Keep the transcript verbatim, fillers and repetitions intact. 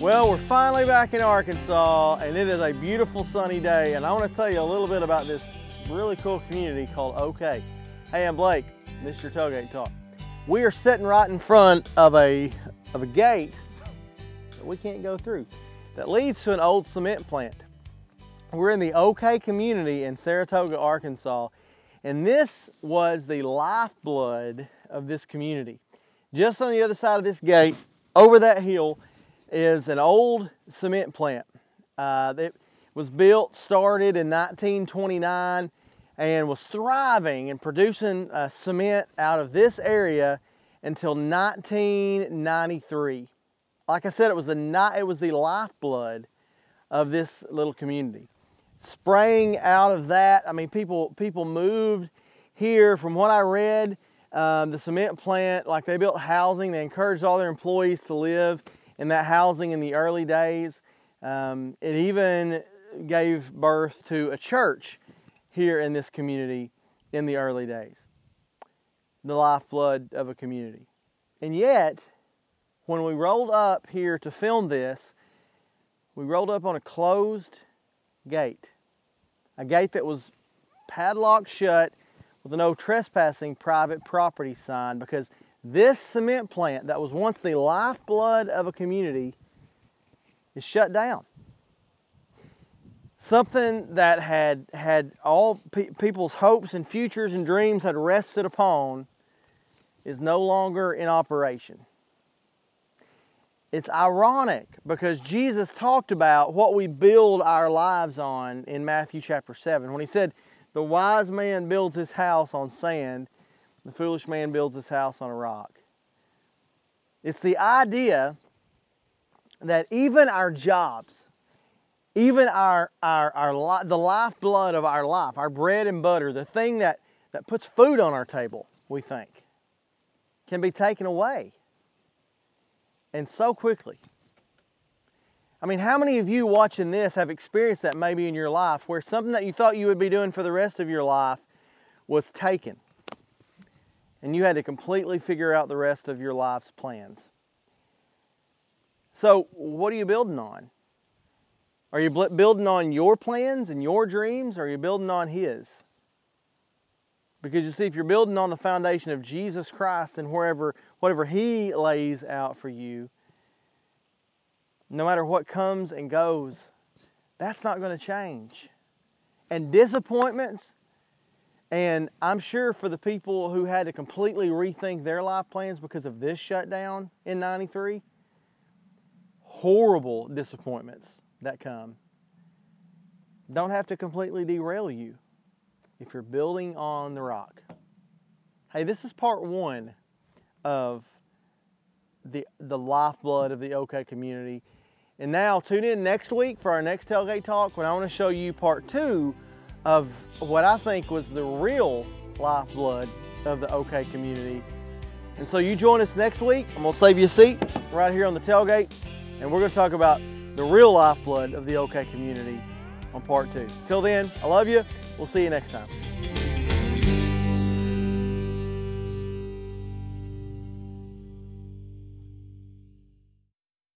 Well, we're finally back in Arkansas, and it is a beautiful sunny day, and I want to tell you a little bit about this really cool community called OK. Hey, I'm Blake, and this is your Tailgate Talk. We are sitting right in front of a, of a gate that we can't go through that leads to an old cement plant. We're in the OK community in Saratoga, Arkansas, and this was the lifeblood of this community. Just on the other side of this gate, over that hill, is an old cement plant. Uh, it was built, started in nineteen twenty-nine, and was thriving and producing uh, cement out of this area until nineteen ninety-three. Like I said, it was the it was the lifeblood of this little community. Spraying out of that, I mean, people people moved here. From what I read, um, the cement plant, like they built housing, they encouraged all their employees to live in that housing in the early days. Um, it even gave birth to a church here in this community in the early days. The lifeblood of a community. And yet, when we rolled up here to film this, we rolled up on a closed gate. A gate that was padlocked shut with a no trespassing private property sign, because this cement plant that was once the lifeblood of a community is shut down. Something that had had all pe people's hopes and futures and dreams had rested upon is no longer in operation. It's ironic because Jesus talked about what we build our lives on in Matthew chapter seven when he said, "The wise man builds his house on sand, the foolish man builds his house on a rock." It's the idea that even our jobs, even our, our, our the lifeblood of our life, our bread and butter, the thing that, that puts food on our table, we think, can be taken away. And so quickly. I mean, how many of you watching this have experienced that maybe in your life, where something that you thought you would be doing for the rest of your life was taken, and you had to completely figure out the rest of your life's plans? So, what are you building on? Are you building on your plans and your dreams, or are you building on His? Because you see, if you're building on the foundation of Jesus Christ and wherever, whatever He lays out for you, no matter what comes and goes, that's not going to change. And disappointments, and I'm sure for the people who had to completely rethink their life plans because of this shutdown in ninety-three, horrible disappointments that come don't have to completely derail you if you're building on the rock. Hey, this is part one of the, the lifeblood of the OK community. And now tune in next week for our next Tailgate Talk, when I want to show you part two of what I think was the real lifeblood of the OK community. And so you join us next week. I'm going to save you a seat right here on the tailgate, and we're going to talk about the real lifeblood of the OK community on part two. Till then, I love you. We'll see you next time.